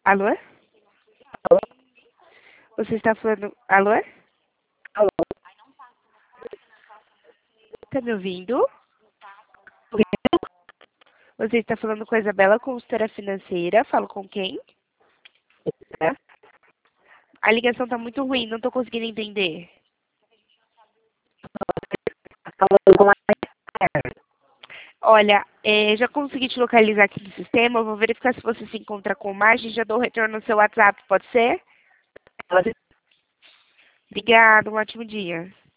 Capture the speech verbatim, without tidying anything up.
Alô? Alô? Você está falando... Alô? Alô? Tá me ouvindo? Você está falando com a Isabela, consultora financeira. Falo com quem? É? A ligação tá muito ruim, não tô conseguindo entender. Falando com a... Olha, é, já consegui te localizar aqui no sistema. Eu vou verificar se você se encontra com margem e já dou o retorno no seu WhatsApp, pode ser? Ela Obrigada, um ótimo dia.